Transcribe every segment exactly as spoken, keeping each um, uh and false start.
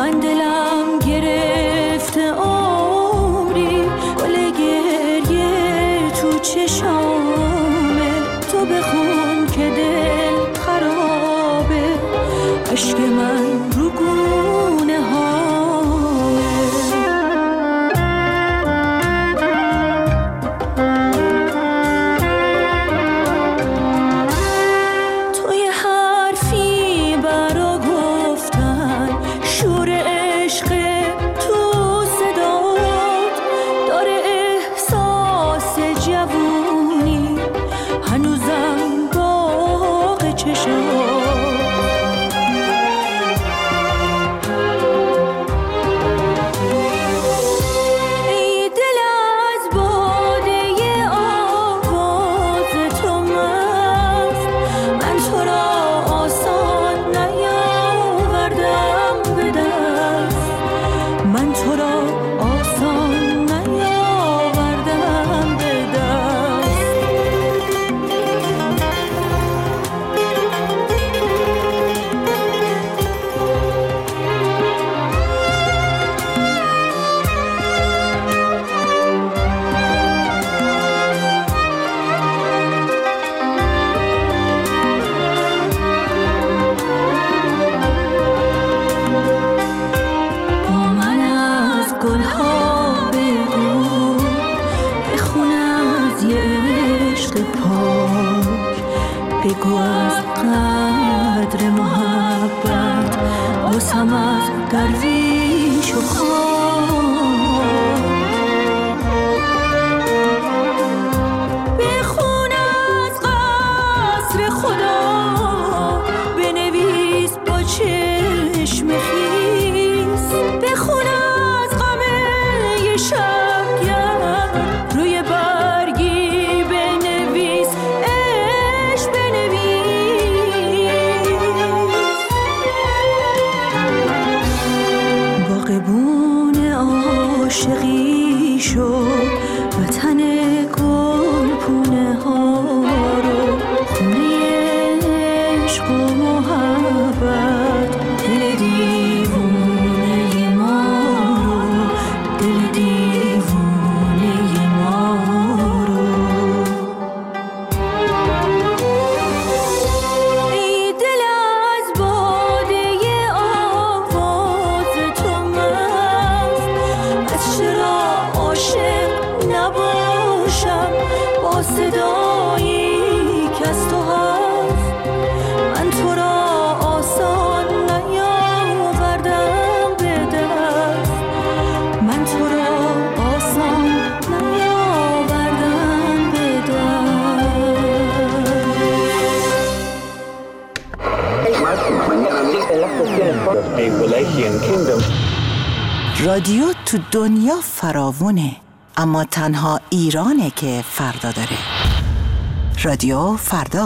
من دلم گرفته عمری، گل گریه تو چشامه. تو بخون که دل خرابه، عشق من رو گونه هامه. تو یه حرفی برا گفتن، شور عشق تو صدات داره، احساس جوونی هنوزم باغ چشات. بگو از قدر محبت، باسم از درویش و خان. بخون از قصر خدا، بنویس با چشم خیس. بخون از غم یه شبگرد، روی برگی بنویس عاشقی شو. وطن گل پونه ها رو، خونه عشق و محبت. دل دیوونه ما رو، دل دیوونه ما رو. ای دل از باده آواز تو مست، از چرا عاشق نباشم با صدایی که از تو هست. من تو را آسان نیاوردم به دست، من تو را آسان نیاوردم به دست. رادیو تو دنیا فراوونه، اما تنها ایرانه که فردا داره. رادیو فردا.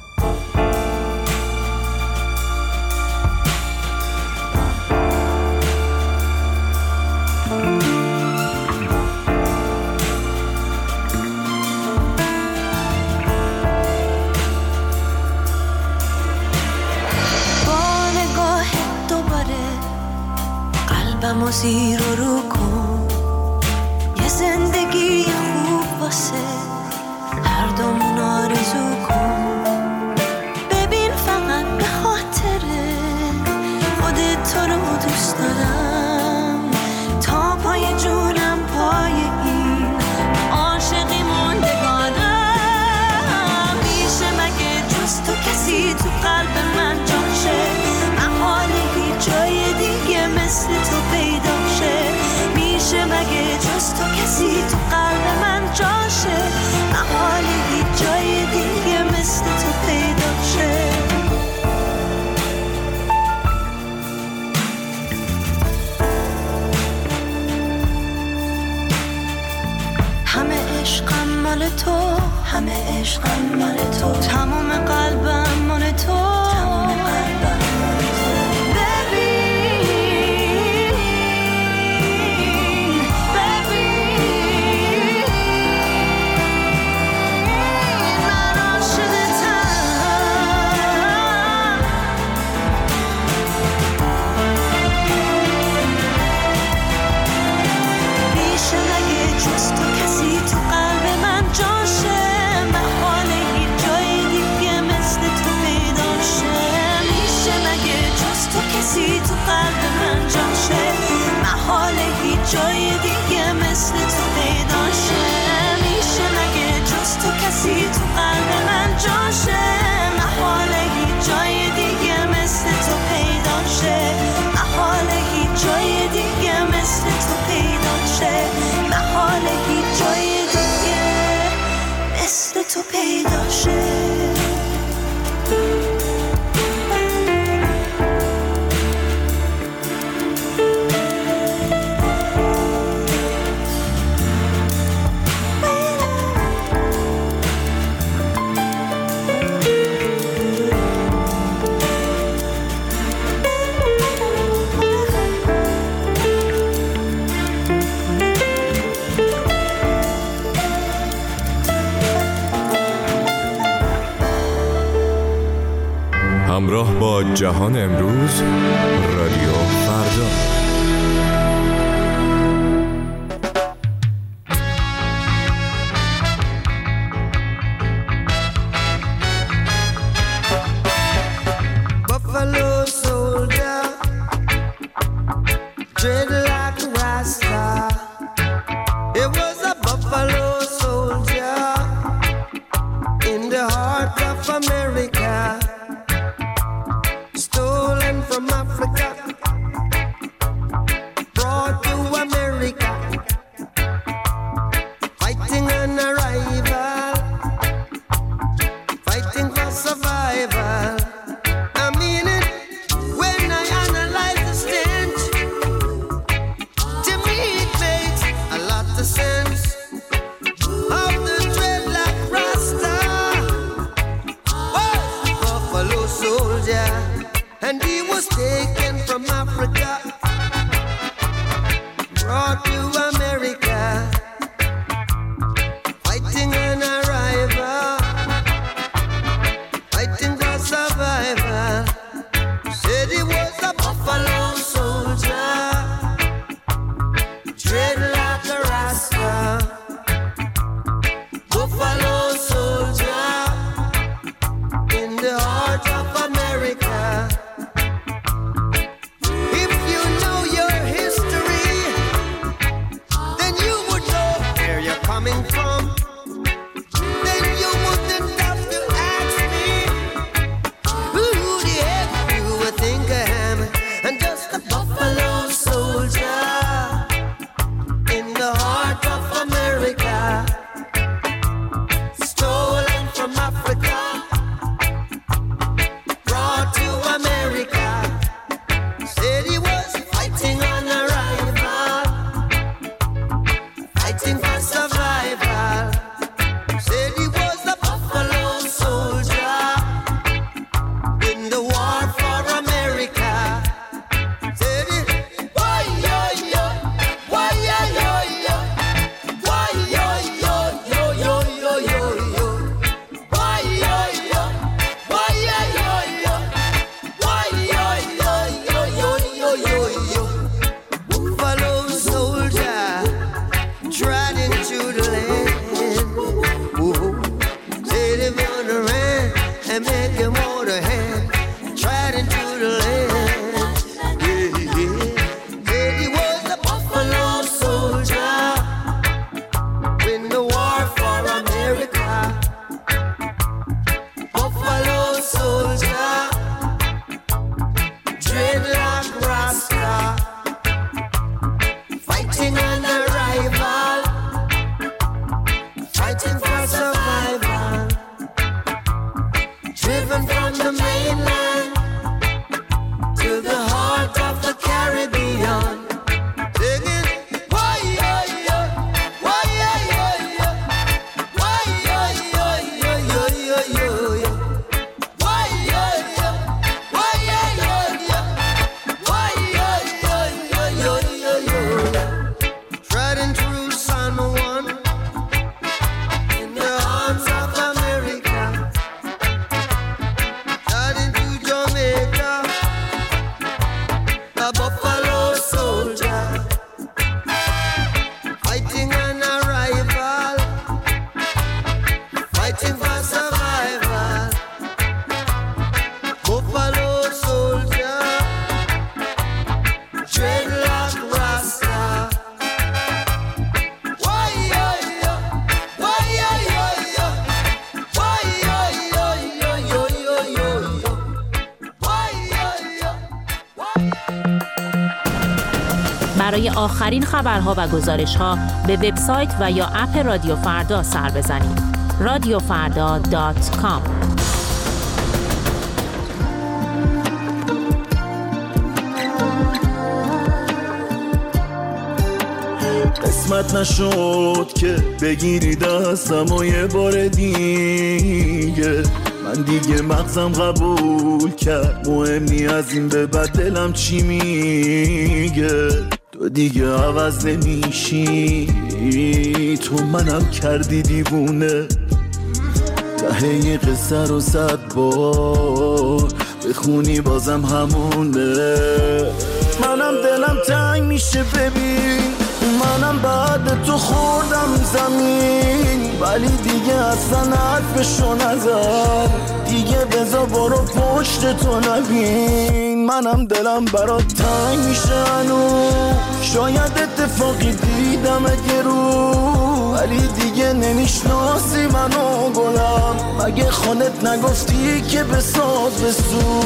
قلبمو زیر و رو کن، یه زندگی خوب واسه هر دومون آرزو کن. ببین فقط به خاطر خودت تو رو دوست دارم، تا پای جونم پای این عاشقی موندگارم. میشه مگه جز تو کسی تو قلب من جاشه؟ محاله هیچ جای دیگه مثل تو پیدا شه. میشه مگه جز تو کسی تو قلب من جاشه؟ محاله هیچ جای دیگه مثل تو پیدا شه. همه عشقم مال تو، همه عشقم مال تو، تمام قلبم مال تو، تمام قلبم مال تو. ببین ببین من عاشقتم. همراه با جهان امروز، رادیو فردا. برای آخرین خبرها و گزارش‌ها به وبسایت و یا اپ رادیو فردا سر بزنید. رادیو فردا دات کام. قسمت نشد که بگیری دستم و یه بار دیگه، من دیگه مغزم قبول کرد مهم نی از این به بعد دلم چی میگه. تو دیگه عوض نمیشی، تو منم کردی دیوونه. ته یه قصه رو صد بار بخونی بازم همونه. منم دلم تنگ میشه ببین، منم بعد تو خوردم زمین، ولی دیگه اصلا حرفشو نزن، دیگه بذار برو پشت تو نبین. منم دلم برات تنگ میشه هنو، شاید اتفاقی دیدم اگه رو، ولی دیگه نمیشناسی منو گلم، مگه خودت نگفتی که بساز بسو.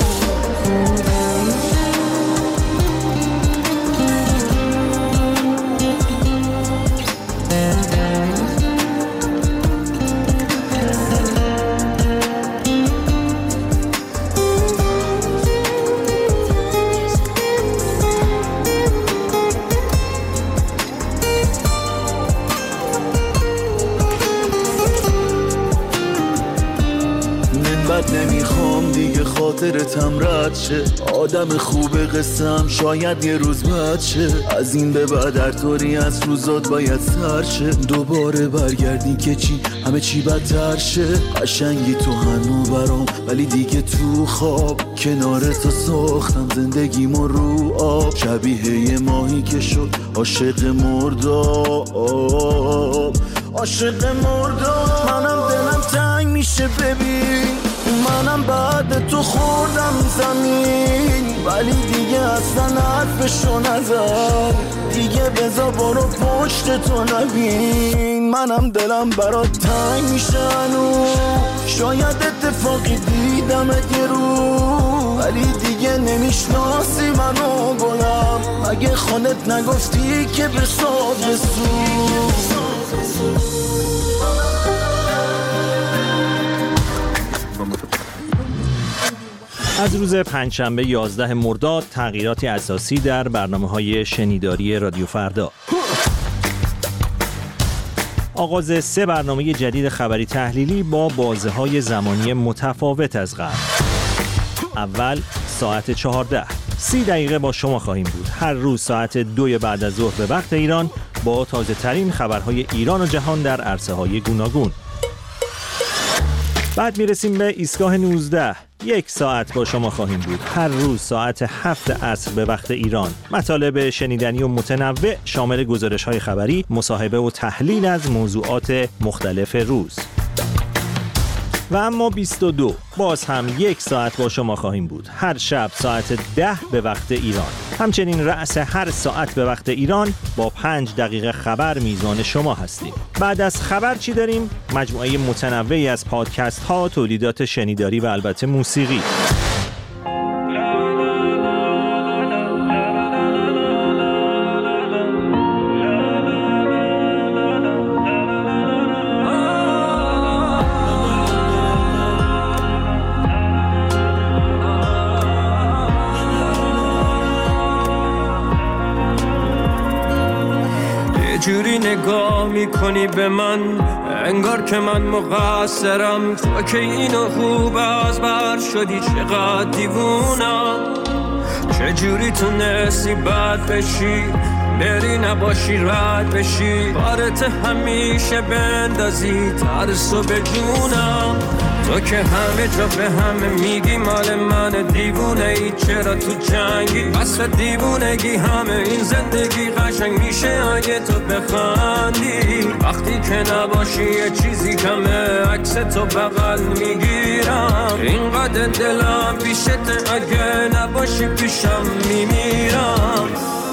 نمیخوام دیگه خاطرتم رد شه، آدم خوب قصم شاید یه روز بد شه، از این به بعد هر طوری از روزات باید سر شه، دوباره برگردی که چی همه چی بدتر شه. قشنگی تو هنو برام ولی دیگه تو خواب، کنار تو ساختم زندگیمو رو آب، شبیه یه ماهی که شد عاشق مرداب، عاشق مرداب. منم دلم تنگ میشه ببین، منم بعد تو خوردم زمین، ولی دیگه اصلا حرفشو نزن، دیگه بذار برو پشت تو نبین. منم دلم برات تنگ میشه هنو، شاید اتفاقی دیدم اگه رو، ولی دیگه نمیشناسی منو گلم، مگه خودت نگفتی که بساز بسو. از روز پنجشنبه یازده مرداد تغییراتی اساسی در برنامه‌های شنیداری رادیو فردا. آغاز سه برنامه جدید خبری تحلیلی با بازه‌های زمانی متفاوت از قبل. اول ساعت چهارده، سی دقیقه با شما خواهیم بود. هر روز ساعت دو بعد از ظهر به وقت ایران با تازه ترین خبرهای ایران و جهان در عرصه‌های گوناگون. بعد میرسیم به ایستگاه نوزده، یک ساعت با شما خواهیم بود. هر روز ساعت هفت عصر به وقت ایران. مطالب شنیدنی و متنوع شامل گزارش‌های خبری، مصاحبه و تحلیل از موضوعات مختلف روز. و اما بیست و دو، باز هم یک ساعت با شما خواهیم بود. هر شب ساعت ده به وقت ایران. همچنین رأس هر ساعت به وقت ایران با پنج دقیقه خبر میزان شما هستیم. بعد از خبر چی داریم؟ مجموعه متنوعی از پادکست ها، تولیدات شنیداری و البته موسیقی. جوری نگاه میکنی به من انگار که من مقصرم، تو که اینو خوب از بر شدی چقدر دیوونم، چجوری تونستی بد بشی بری نباشی رد بشی، بارت همیشه بندازی ترسو به جونم، تو که همه جا به همه میگی مال من دیوونه ای، چرا تو جنگی وصف دیوونگی، همه این زندگی قشنگ میشه اگه تو بخندی، وقتی که نباشی یه چیزی کمه عکس تو بغل میگیرم، اینقدر دلم پیشت اگه نباشی پیشم میمیرم.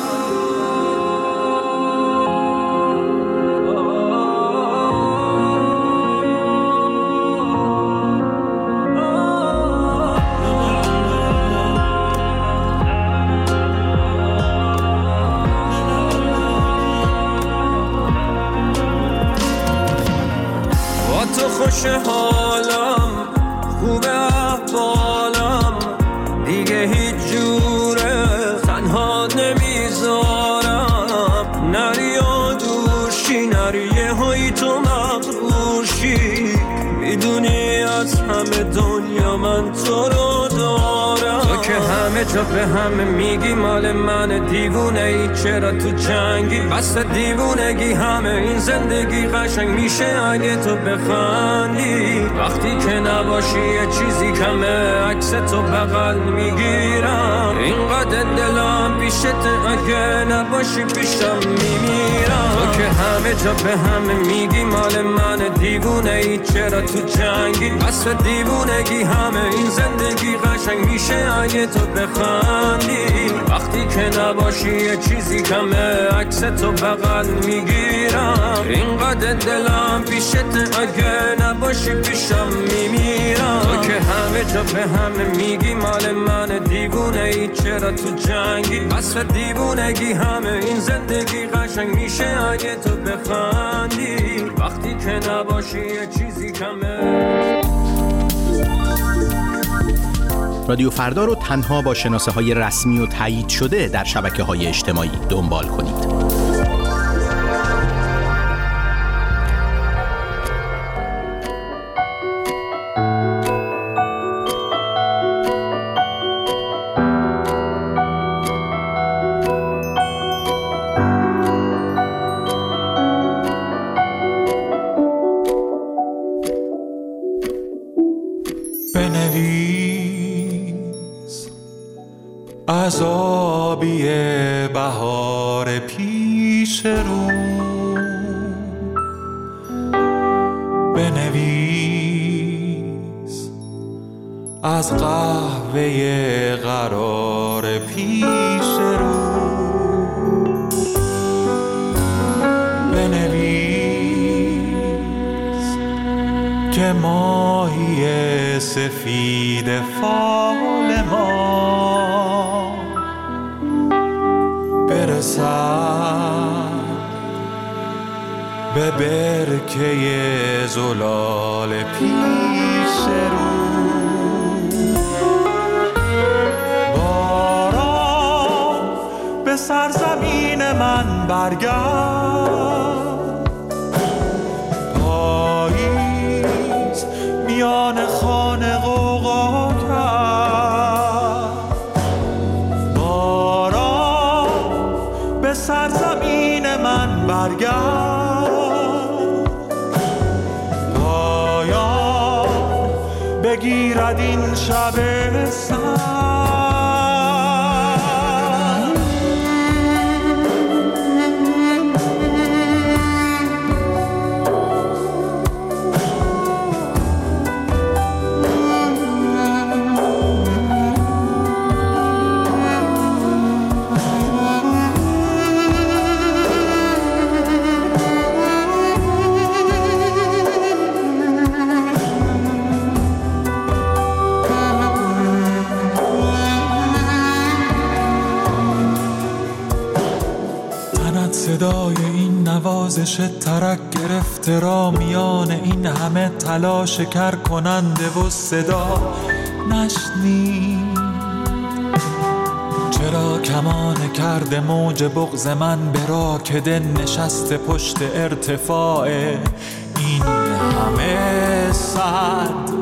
خوش حالم خوب احوالم دیگه هیچ جوره تنها نمیذارم، نری و دورشی نری یه هایی تو مغرورشی، میدونی از همه دنیا من تو رو دارم، تو که که همه جا به همه میگی مال من دیوونه ای، چرا تو جنگی بس دیوونگی؟ همه این زندگی قشنگ میشه اگه تو بخندی. وقتی که نباشی یه چیزی کمه، عکس تو بغل میگیرم. اینقدر دلم پیشت اگه نباشی پیشم میمیرم. تو که همه جا به همه میگی مال من دیوونه ای، چرا تو جنگی بس دیوونگی؟ همه این زندگی قشنگ میشه اگه تو بخندی. وقتی که نباشی یه چیزی کمه، عکس تو بغل میگیرم. اینقدر دلم پیشت اگه نباشی پیشم میمیرم. تو که همه جا به همه میگی مال من دیوونه ای، چرا تو جنگی بس دیوونگی؟ همه این زندگی قشنگ میشه اگه تو بخندی. وقتی که نباشی یه چیزی کمه. رادیو فردا رو تنها با شناسه های رسمی و تایید شده در شبکه های اجتماعی دنبال کنید. از آبی بهار پیش رو بنویس، از قهوه قرار پیش رو بنویس که ماهی سفید فال ما برسد به برکه زلال پیش رو. باران به سرزمین من برگرد، پاییز میان خانه غوغا کرد. باران به سرزمین من برگرد، پایان بگیرد این شب سرد. صدای این نوازش ترک گرفته را میان این همه تلاش کر کننده و صدا نشنید. چرا کمان کرده موج بغض من به راکده نشسته پشت ارتفاع این همه صد؟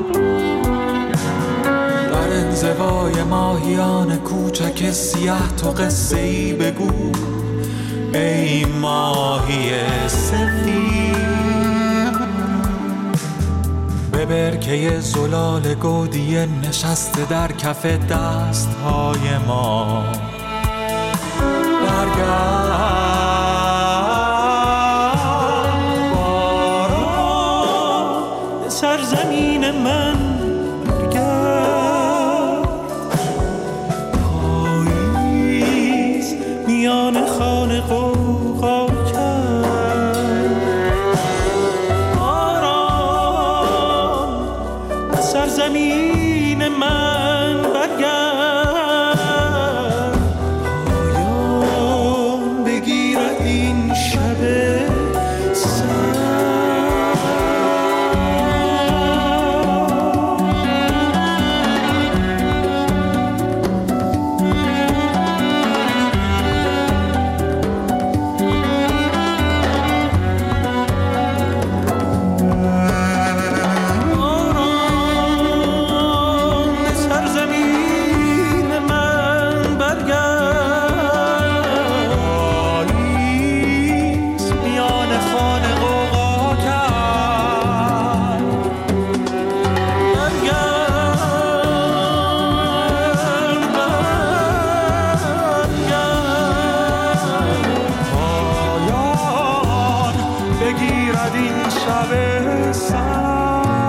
در انزوای ماهیان کوچک سیاه تو قصه ای بگو ای ماهی سفید. به برکه زلال گودی نشسته در کف دستهای ما برگرد. باران سرزمین من برگرد، پاییز میان خانه غوغا کرد. باران سرزمین من برگرد، پایان بگیرد این شب سرد. لب سر.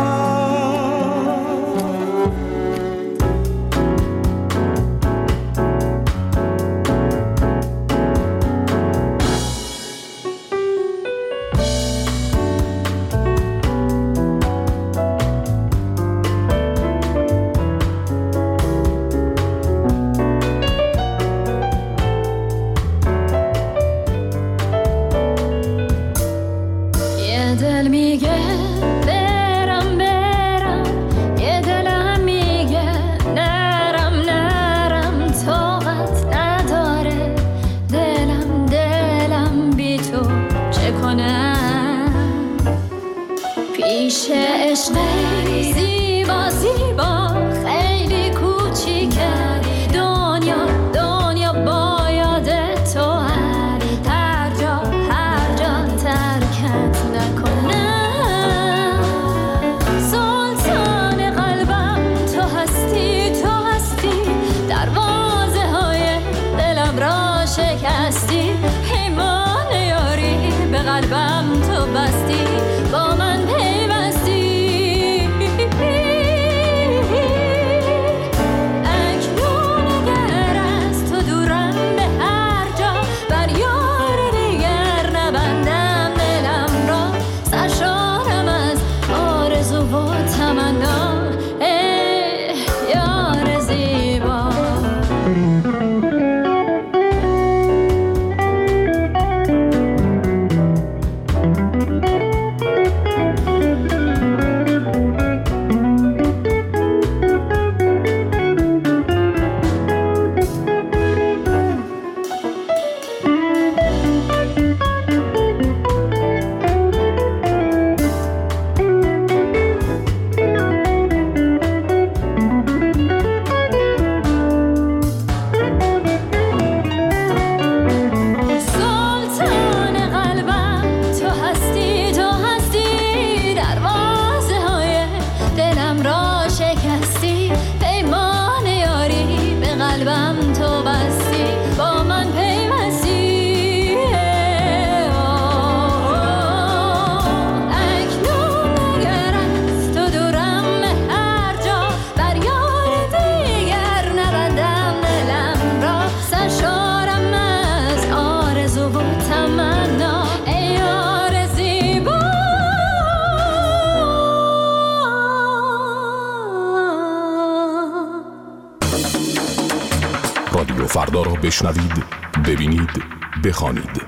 رادیو فردا را بشنوید، ببینید، بخوانید.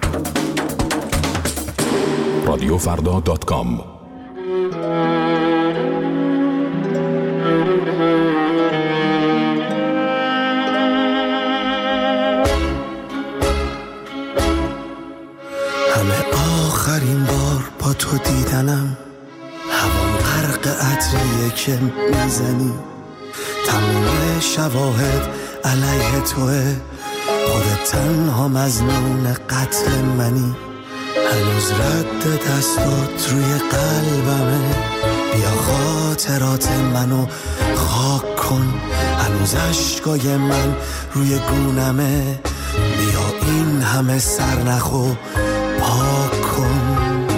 رادیو فردا دات کام. همه آخرین بار با تو دیدنم، هوام غرق عطریه که میزنی، تمام شواهد علیه توه، خودت تنها مظنون قتل منی، هنوز رد دستات روی قلبمه، بیا خاطرات منو خاک کن، هنوز عشقای من روی گونمه، بیا این همه سرنخو پاک کن.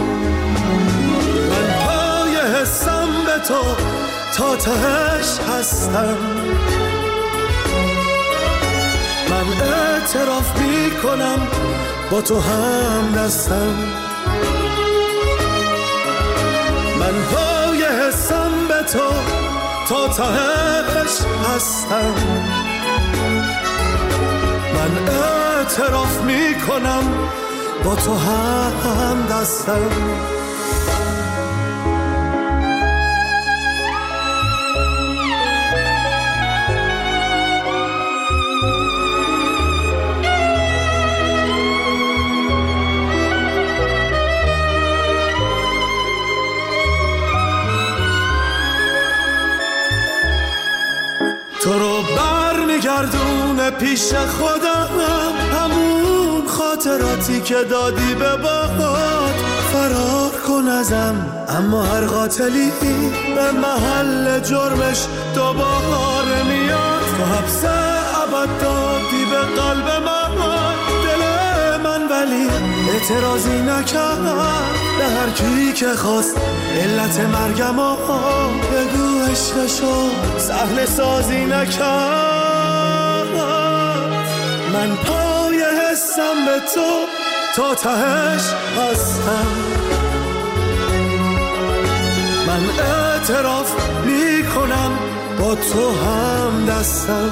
من پای حسم به تو تا تهش هستم، من اعتراف می کنم با تو هم دستم، من پای حسم به تو تا تهش هستم، من اعتراف می کنم با تو هم دستم. تو رو برمیگردونه پیش خودم، همون خاطراتی که دادی به باد، فرار کن ازم اما هر قاتلی به محل جرمش دوباره میاد، تو حبس ابد دادی به قلب من، دل من ولی اعتراضی نکرد به هر کی که خواست علت مرگم ها بگو عشقشو صحنه سازی نکرد. من پای حسم به تو تا تهش هستم. من اعتراف میکنم با تو هم دستم.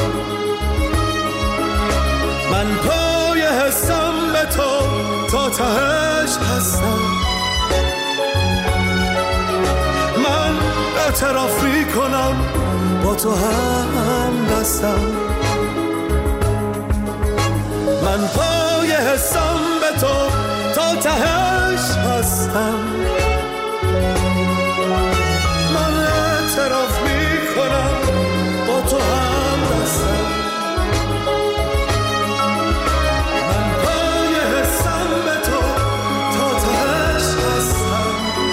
من پای حسم به تو تا تهش هستم. من اعتراف میکنم با تو هم دستم. من پای حسم به تو تا تهش هستم. من اعتراف میکنم با تو هم دستم. من پای حسم به تو تا تهش هستم.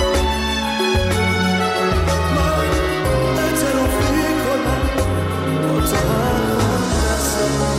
من اعتراف میکنم با تو هم دستم.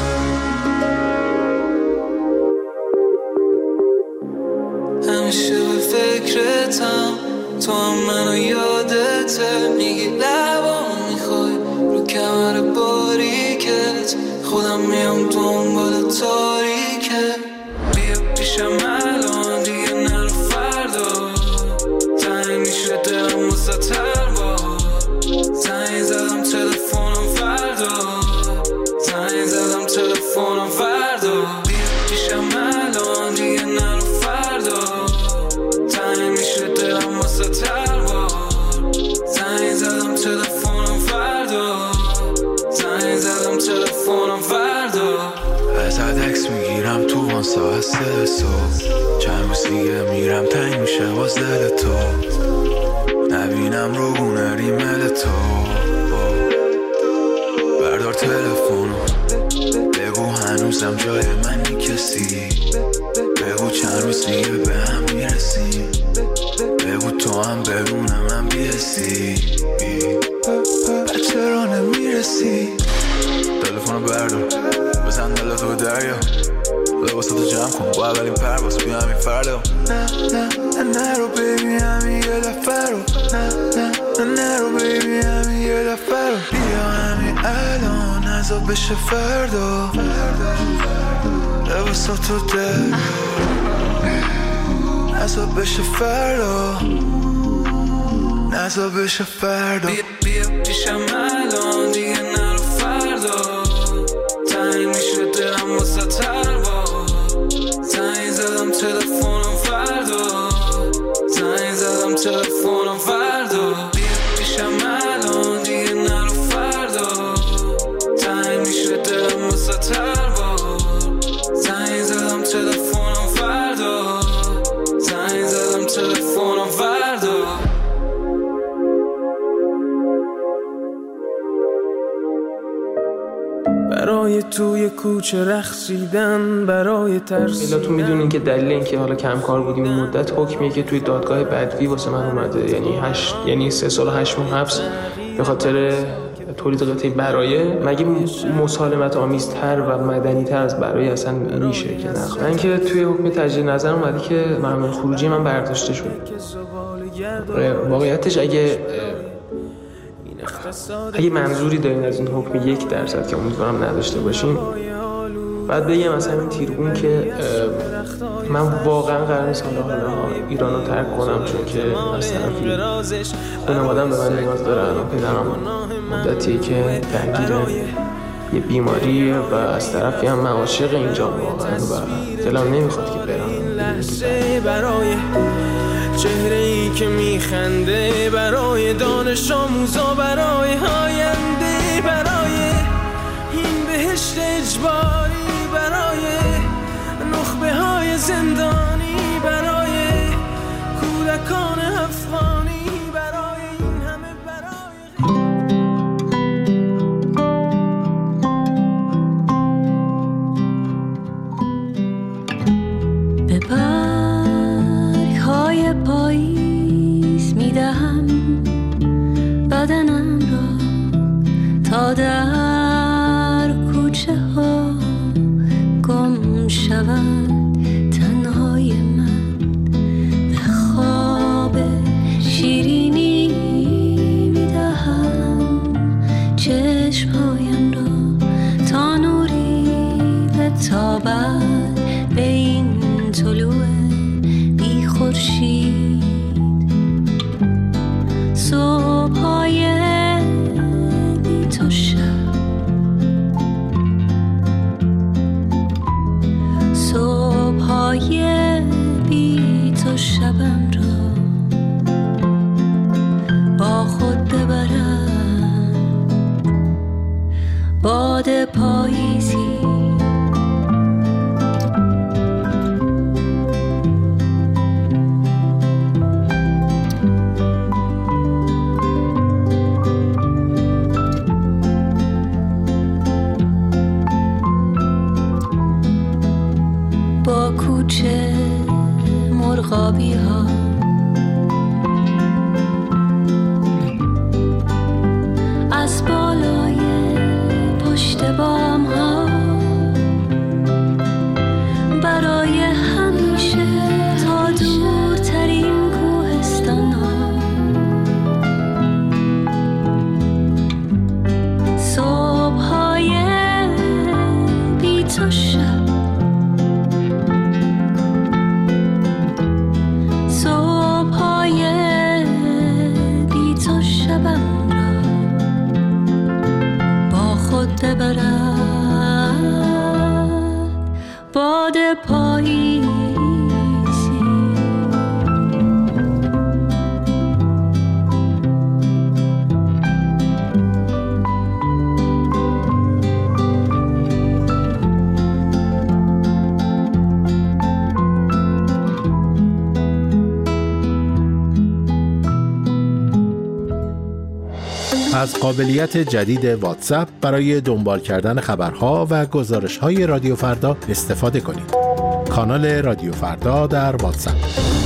همیشه به فکرتم، تو هم منو یادته. میگی لبام میخوای رو کمر باریکت، خودم میام دنبال تاریکه. بیا پیشم الان دیگه نرو فردا، تنگ میشه دلم واسه تربا. زنگ زدم تلفنم فردا، زنگ زدم تلفنم فردا. بیا پیشم الان دیگه نرو فردا، تنگ میشه دلم واسه تربا. زنگ زدم تلفنم فردا، زنگ زدم تلفنم فردا. ازت عکس میگیرم تو وان ساعت سه صبح، چند روز دیگه میرم تنگ میشه باز دل تو. نبینم رو گونه ریمل تو، بردار تلفنو بگو هنوزم جای منی کسی. بگو چند روز دیگه به هم میرسیم. بگو تو هم بدون من بیرسی. چرا نمیرسی؟ تلفنو بردار بزن دلتو به دریا، لباساتو جمع کن با اولین پرواز بیا همین فردا. نه نه نه نرو بیبی همین یه دفعه رو. نه نه نه نرو بیبی همین یه دفعه رو. بیا همین الان نزا بشه فردا. لباساتو دریا نزا بشه فردا، نزا بشه فردا. بیا بیا پیشم الان دیگه نرو فردا، تنگ میشه دلم واسه تربا. زنگ زدم تلفنم فردا، زنگ زدم تلفنم فردا. بیا پیشم الان دیگه نرو فردا، تنگ میشه دلم واسه تربا. زنگ زدم تلفنم فردا، زنگ زدم تلفنم فردا. برای توی کوچه رقصیدن، برای ترسیدن. تو میدونین که دلیل اینکه حالا کم کار بودیم این مدت حکمیه که توی دادگاه بدوی واسه من اومده، یعنی هشت یعنی سه سال و هشت ماه حبس به خاطر تولید قطعه برایه. مگه مسالمت آمیزتر و مدنی‌تر از برای اصلا میشه که نه؟ من که توی حکم تجدید نظر اومده که ممنوع خروجی من برداشته شد. واقعیتش اگه اگه منظوری دارین از این حکم یک درصد که امیدوارم نداشته باشین، بعد بگم مثلا این تیرگون که من واقعا قرار نیست حالا ایران رو ترک کنم، چون که از طرفی خانواده‌ام به من نیاز دارن و پدرم مدتیه که درگیر یه بیماریه و از طرفی هم من عاشق اینجا واقعا و دلم نمیخواد که برم. برای چهره‌ای که میخنده، برای دانش آموزا، برای آینده، برای این بهشت اجباری، برای نخبه های زندانی، برای کودکان افغانی، برای این همه برای به برگ های پاییز میدهم بدنم را تا در کوچه ها گم شود. تنها صبح‌های بی تو شبم را با خود ببرم، باد پاییزی با کوچه مرغابی ها از بالای پشت بام ها برای همیشه تا دورترین کوهستان ها صبح های بی تو شب صبح های بی تو شبم را با خود ببرد باد پاییزی. از قابلیت جدید واتساپ برای دنبال کردن خبرها و گزارش‌های رادیو فردا استفاده کنید. کانال رادیو فردا در واتساپ.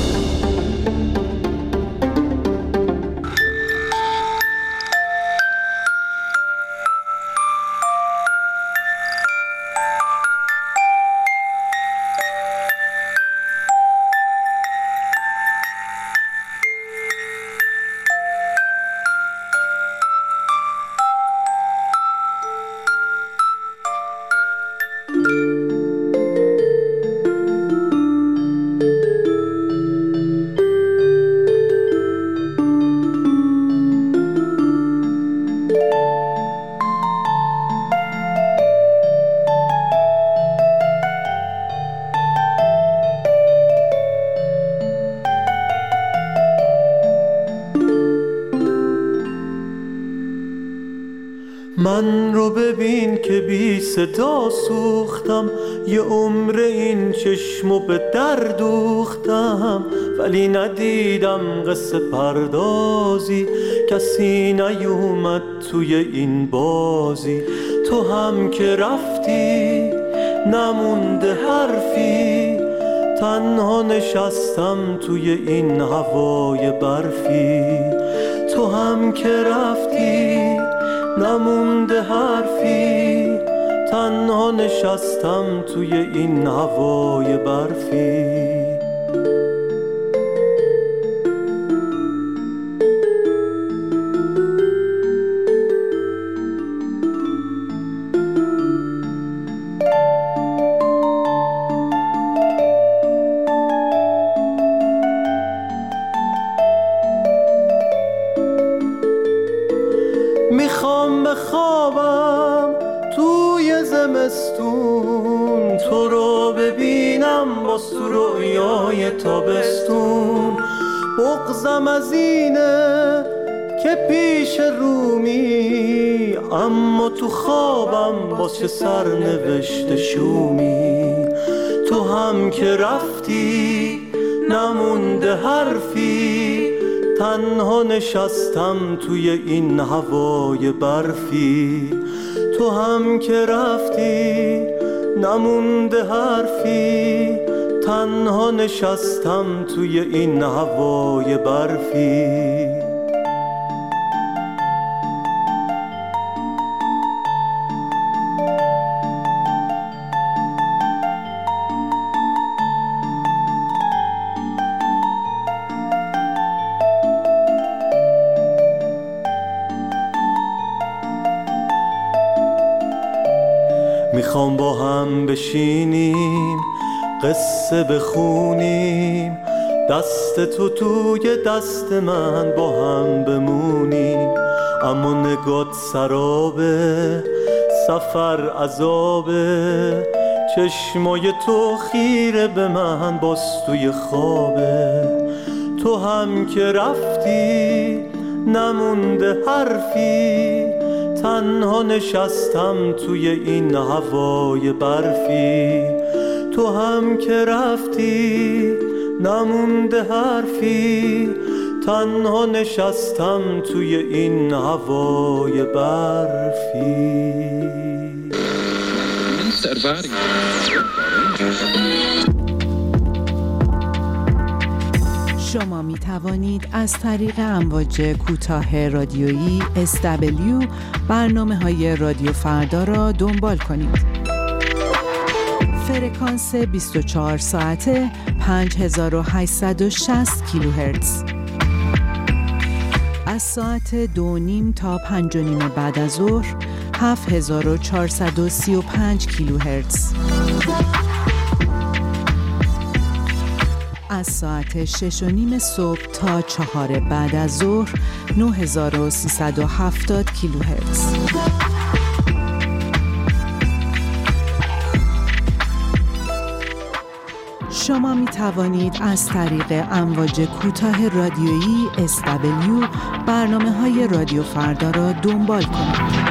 من رو ببین که بی صدا سوختم، یه عمر این چشمو به در دوختم، ولی ندیدم قصه پردازی، کسی نیومد توی این بازی. تو هم که رفتی نمونده حرفی، تنها نشستم توی این هوای برفی. تو هم که رفتی نمونده حرفی، تنها نشستم توی این هوای برفی. میخوام بخوابم توی زمستون، تو رو ببینم با رویای تابستون. بغضم از اینه که پیش رومی، اما تو خوابم با چه سرنوشت شومی. تو هم که رفتی نمونده حرفی، تنها نشستم توی این هوای برفی. تو هم که رفتی نمونده حرفی، تنها نشستم توی این هوای برفی. میخوام با هم بشینیم قصه بخونیم، دست تو توی دست من با هم بمونیم. اما نگات سرابه، سفر عذابه، چشمای تو خیره به من باز توی خوابه، تو هم که رفتی نمونده حرفی، تنها نشستم توی این هوای برفی. تو هم که رفتی نمونده حرفی، تنها نشستم توی این هوای برفی. شما می توانید از طریق امواج کوتاه رادیویی اس دبلیو برنامه های رادیو فردا را دنبال کنید. فرکانس بیست و چهار ساعته پنج هزار و هشتصد و شصت کیلوهرتز. از ساعت دو نیم تا پنج و نیم بعد از ظهر هفت هزار و چهارصد و سی و پنج کیلوهرتز. از ساعت شش و نیم صبح تا چهار بعد از ظهر نه هزار و سیصد و هفتاد کیلوهرتز. شما می توانید از طریق امواج کوتاه رادیویی اس دبلیو برنامه های رادیو فردا را دنبال کنید.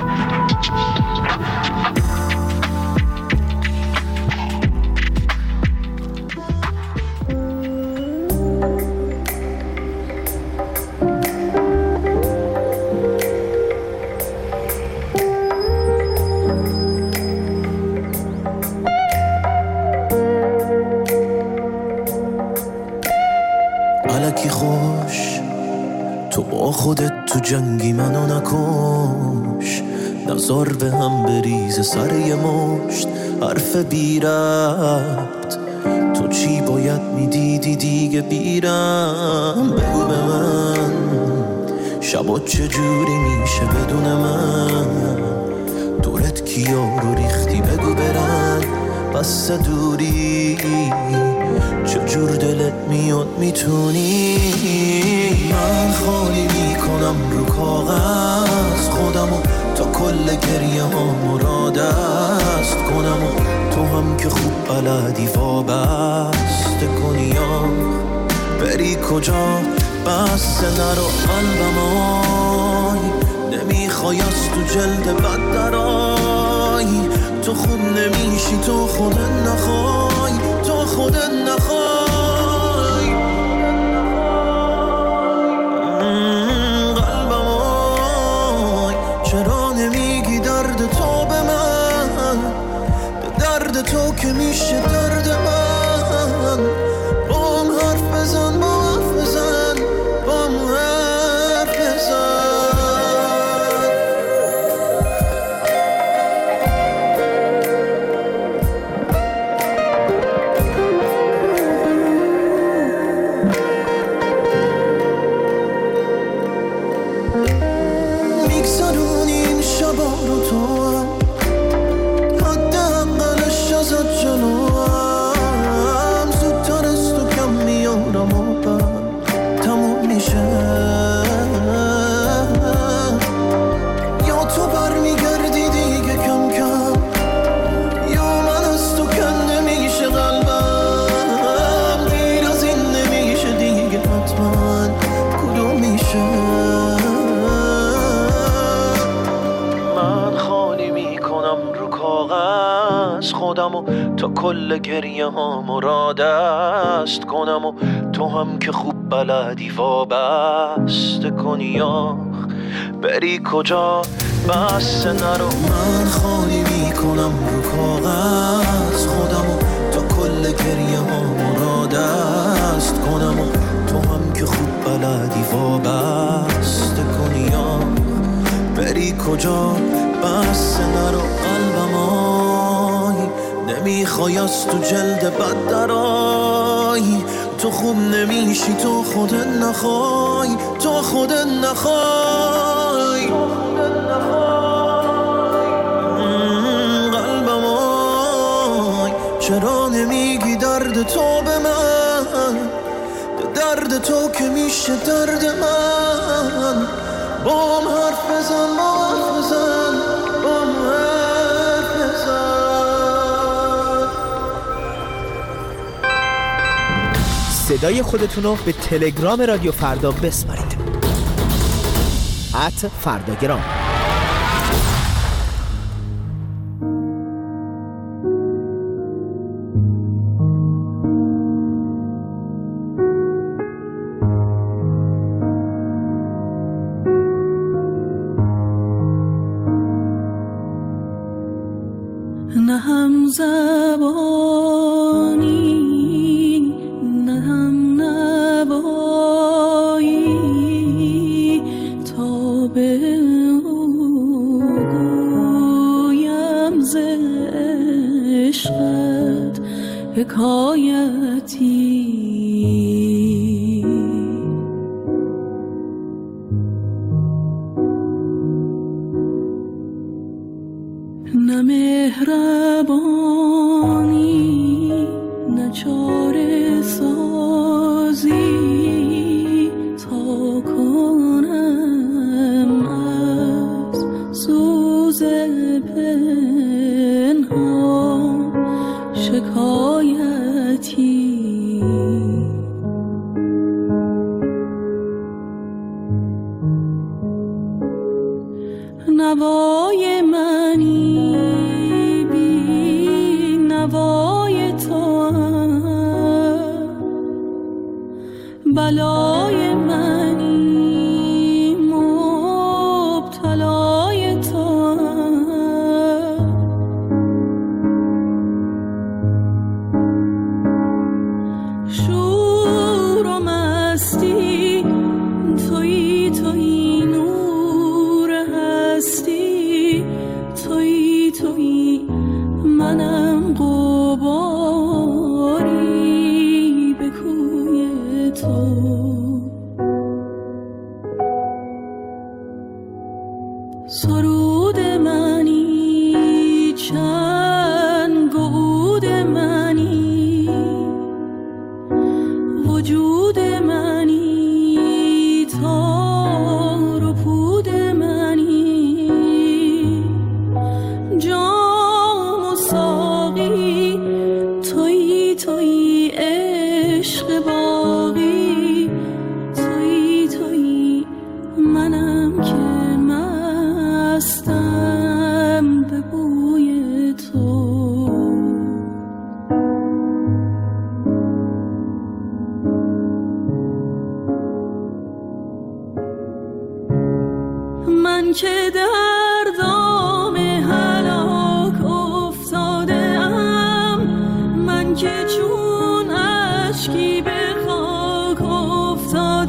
الکی خوش تو با خودت تو جنگی منو نکش، نظر به هم بریز سر یه مشت حرف بی ربط. تو چی باید میدیدی دیگه بیرم؟ بگو به من شبا چجوری میشه بدون من؟ دورت کیا رو ریختی بگو برن بس دوری، چجور دلت میاد میتونی؟ من خالی میکنم رو کاغذ خودمو تا کل گریه ها مراد است کنم، و تو هم که خوب بلدی وابسته کنی یا بری کجا؟ بس نرو قلبم آی نمیخوای از تو جلد بد درای، تو خوب نمیشی تو خودت نخوای، تو خودت نخوای. قلبم آی چرا نمیگی درد تو به من؟ به درد تو که میشه درد من. با هم حرف بزن با حرف بزن با هم حرف بزن. تا کل گریه ها مراد است کنم، و تو هم که خوب بلدی وابسته کنی یا بری کجا؟ بس نرو. من خالی میکنم رو کاغذ خودمو تا کل گریه ها مراد است کنم، و تو هم که خوب بلدی وابسته کنی یا بری کجا؟ بس نرو قلبم آی نمیخوای از تو جلد بد درای، تو خوب نمیشی تو خودت نخوای، تو خودت نخوای. قلبم آی چرا نمیگی درد تو به من؟ به درد تو که میشه درد من. با هم حرف بزن با حرف بزن با هم حرف بزن. صدای خودتون رو به تلگرام رادیو فردا بسپارید. ات فرداگرام. نه هم زبانی نه هم نوایی تا به او گویم ز عشقت حکایتی. نه مهربانی نه چاره سازی تا کنم از سوز پنهان شکایتی. نوای منی بی نوای تو بلای منی مبتلای تو. شور و مستی تویی تویی نور هستی تویی تویی منم غباری به کوی تو. سرود منی چند گود منی وجود منی تار و پود منی جام و ساقی تویی تویی عشق باقی تویی تویی منم که مستم به بوی تو. من که در دام هلاک افتاده ام من که چون اشکی به خاک افتاده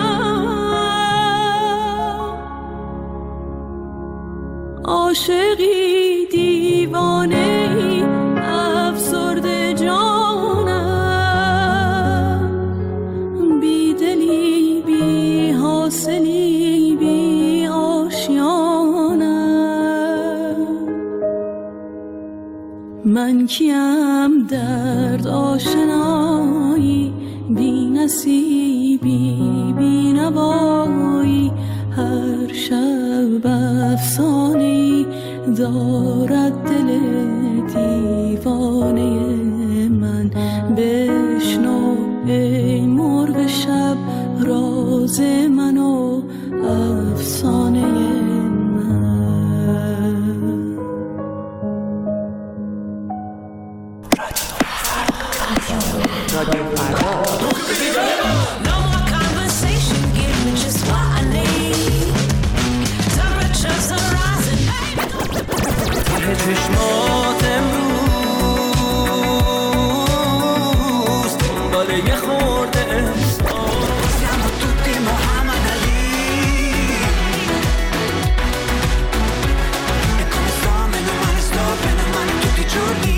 ام عاشقی دیوانه ای افسرده جانم بی دلی بی حاصلی بی آشیانم. من کیم درد آشنایی بی نصیبی بی نوایی هر شب افسانه‌ای دارد دل دیوانه من. بشنو ای مرغ شب راز من و افسانه من. رادیو فردا. چشمات امروز دنبال یه خورده احساس siamo tutti Muhammad Ali e come sto meno male sto bene male tutti i giorni.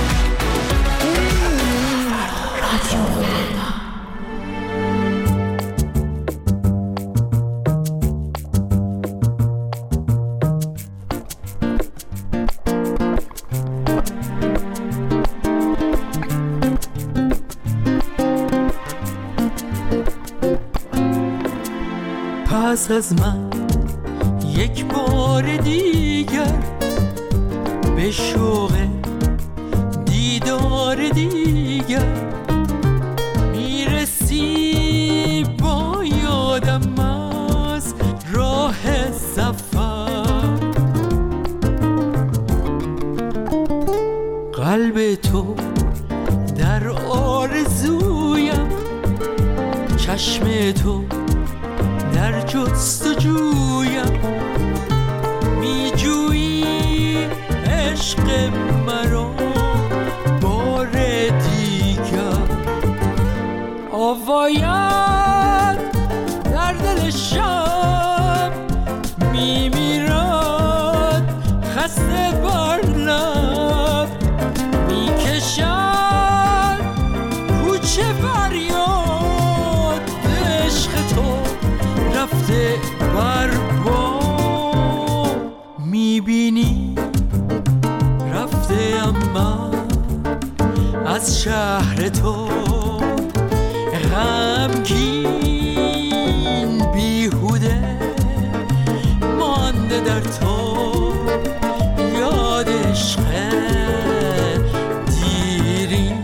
پس از من یک بار دیگر به شوق دیدار دیگر میرسم آرزویم چشم تو در جستجویم میجویی عشق مرا بار دیگر آوایم در دل شب میمیرد خسته بر لب میکشد کوچه فریاد عشق تو رفته بر بام میبینی رفته اما از شهر تو غمگین بیهوده مانده در تو یاد عشق دیری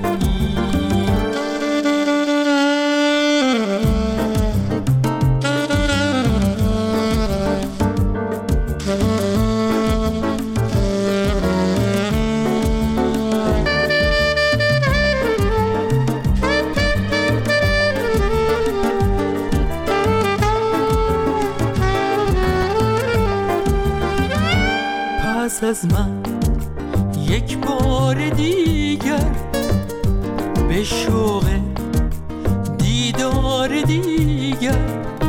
از من یک بار دیگر به شوق دیدار دیگر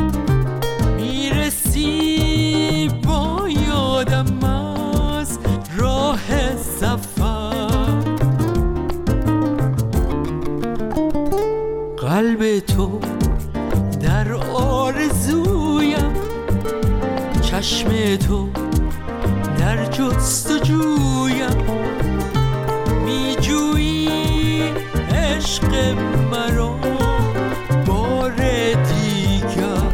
میرسی با یادم از راه سفر قلب تو در آرزویم چشم تو در جستجویم میجویی عشق مرا بار دیگر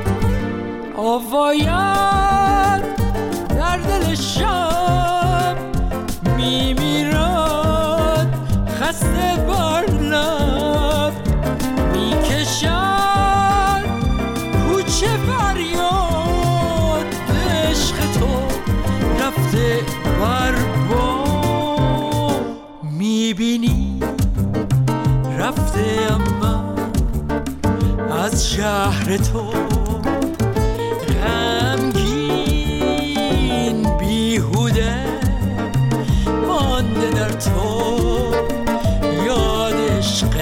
آوایم در دل شب میمیرد خسته بر لب میکشد کوچه فریاد عشق تو رفته بر بام میبینی رفته اما از شهر تو غمگین بیهوده مانده در تو یاد عشق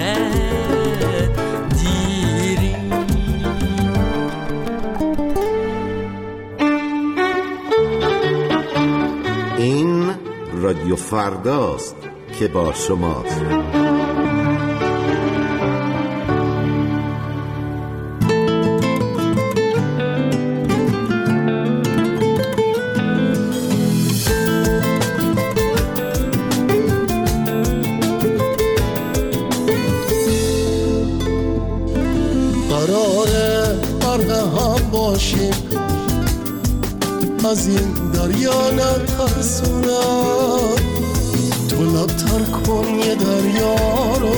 دیری این رادیو فرداست که با شماست. قراره غرق هم باشیم از این دریا نترسونم تو لبتر کن یه دریا رو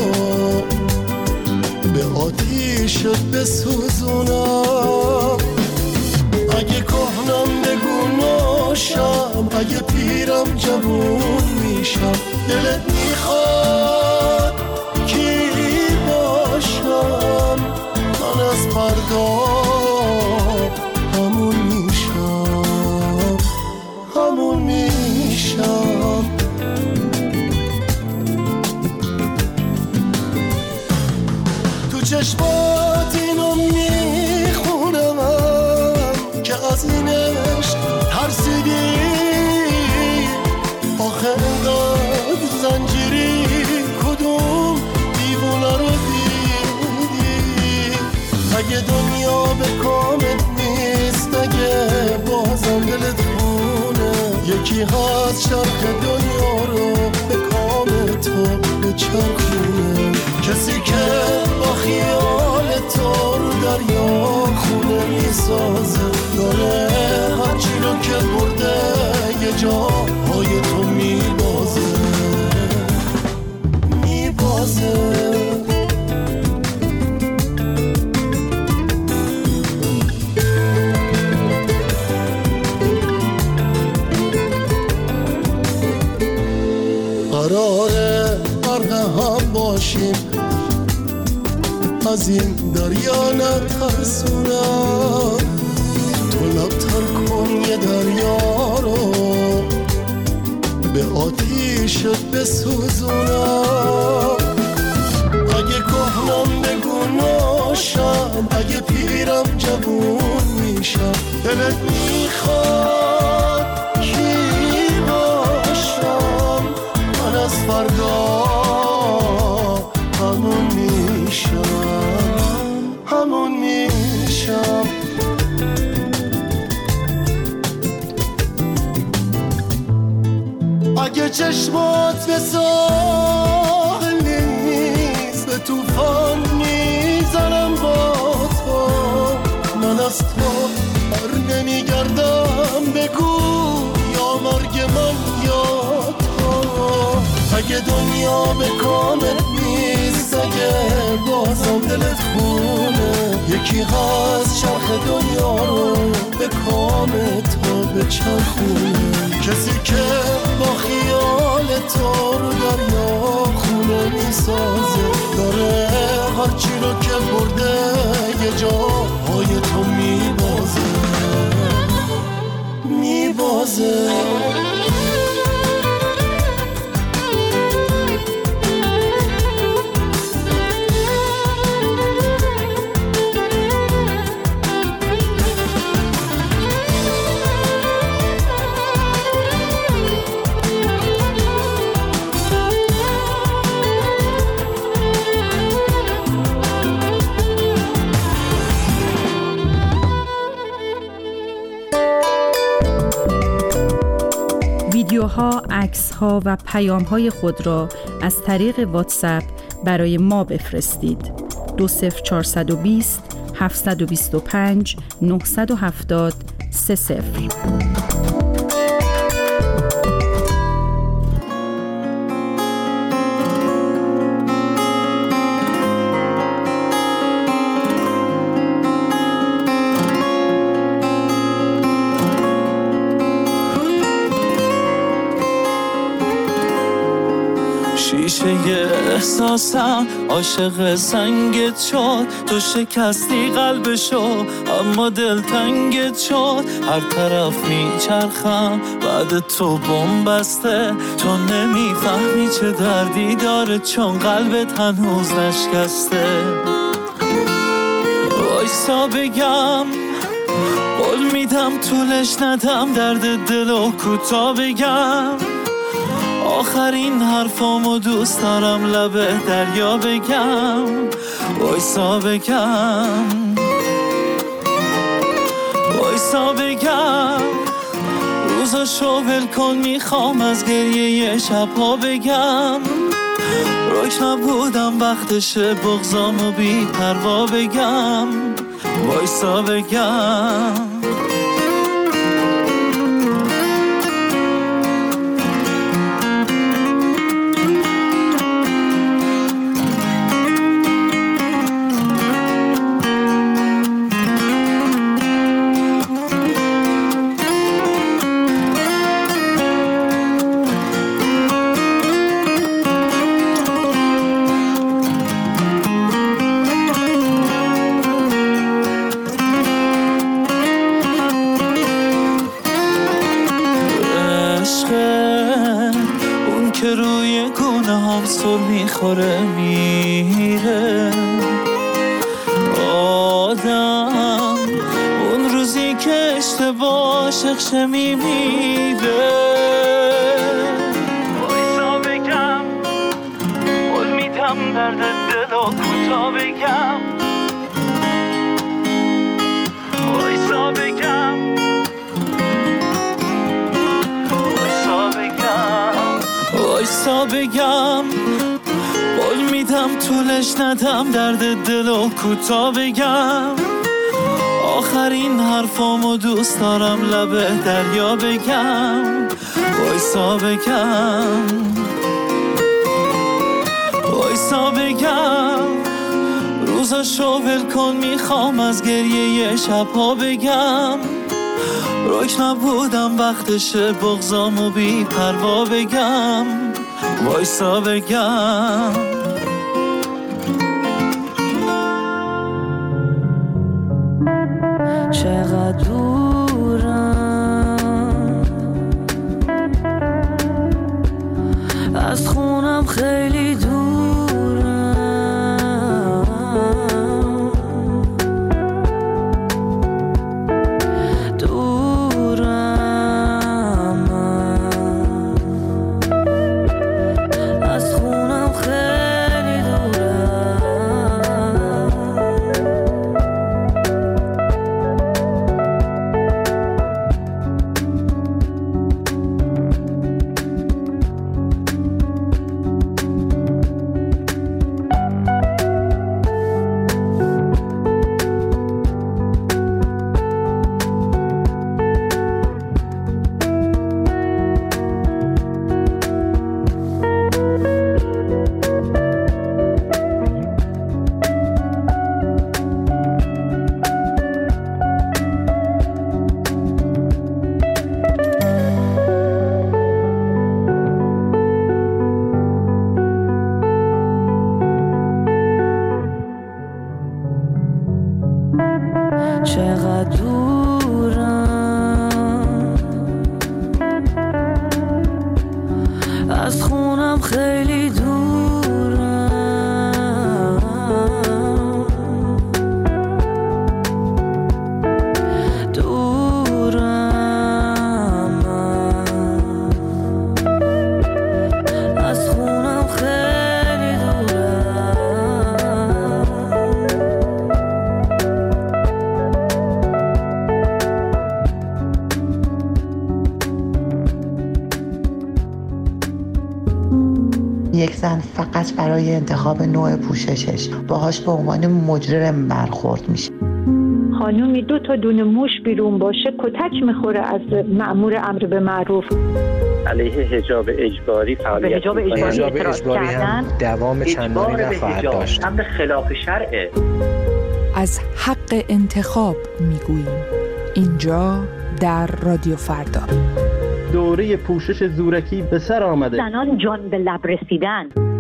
به آتیشت بسوزونم اگه کهنم بگو ناشم اگه پیرم جوون میشم دلت میخواد کی باشم من از فردا همون میشم همون میشم تو چشمات اینو میخونم که از این عشق ترسیدی آخه انقدر زنجیری کدوم دیوونه رو دیدی اگه دنیا به کامت نیست اگه بازم دلت خونه یکی هست چرخ دنیا رو به کام تو بچرخونه کسی که با خیال تو رو دریا خونه میسازه داره هرچی رو که برده یه جا های تو میبازه میبازه قراره غرق هم باشیم از این دریا نترسونم، تو لبتر کن یه دریا رو به آتیشت بسوزونم. اگه کهنم بگو ناشم، اگه پیرم جوون میشم، دلت میخواد کی باشم؟ من از فردا همون میشم، همون میشم. اگه چشمات به ساحل نیست، به توفان میزنم با تو. من از تو بر نمیگردم، بگو یا مرگ من یا تو. اگه دنیا به کامت نیست، اگه بازم دلت خونه، یکی هست چرخ دنیا رو به کام تو بچرخونه. کسی که با خیال تو رو دریا خونه میسازه، داره هرچی رو که برده یه جاهای تو میبازه، میبازه. ویدیوها، عکس‌ها و پیام‌های خود را از طریق واتساپ برای ما بفرستید. دو صفر چهارصد و بیست هفتصد و بیست و پنج نهصد و هفتاد سه صفر. شیشه احساسم عاشق سنگت شد، تو شکستی قلبشو اما دل تنگت شد. هر طرف میچرخم بعد تو بم بسته، تو نمیفهمی چه دردی داره چون قلبت هنوز نشکسته. وایسا بگم، قول میدم طولش ندم، درد دلو کوتا بگم. آخرین حرفامو دوست دارم لبه دریا بگم. وایسا بگم، وایسا بگم. روزاشو ول کن، میخوام از گریه شبها بگم. رک نبودم وقتشه بغضامو بی پروا بگم. وایسا بگم. میخوره میره آدم، اون روزی که اشتباه شخشه میمیره. وایسا بگم، قول میدم درد دل و کوتا بگم. وایسا بگم، وایسا بگم، وایسا بگم. قول میدم طولش ندم، درد دل و کوتا بگم. آخرین حرفامو دوست دارم لبه دریا بگم. وایسا بگم، وایسا بگم. روزاشو ول کن، میخوام از گریه شبها بگم. رک نبودم وقتشه بغضامو بی پروا بگم. وایسا بگم. چقدر دورم از خونم، خیلی دورم، دورم از خونم، خیلی دورم. یک زن فقط برای انتخاب نوع پوششش باهاش به عنوان مجرم برخورد میشه. خانومی دو تا دونه موش بیرون باشه کتک میخوره از مأمور امر به معروف. علیه حجاب اجباری فعالیت حجاب اجباری, حجاب اجباری هم دوام چندانی نخواهد داشت. امر خلاف شرعه. از حق انتخاب میگوییم اینجا در رادیو فردا. دوره پوشش زورکی به سر آمده. زنان جان به لب رسیدن.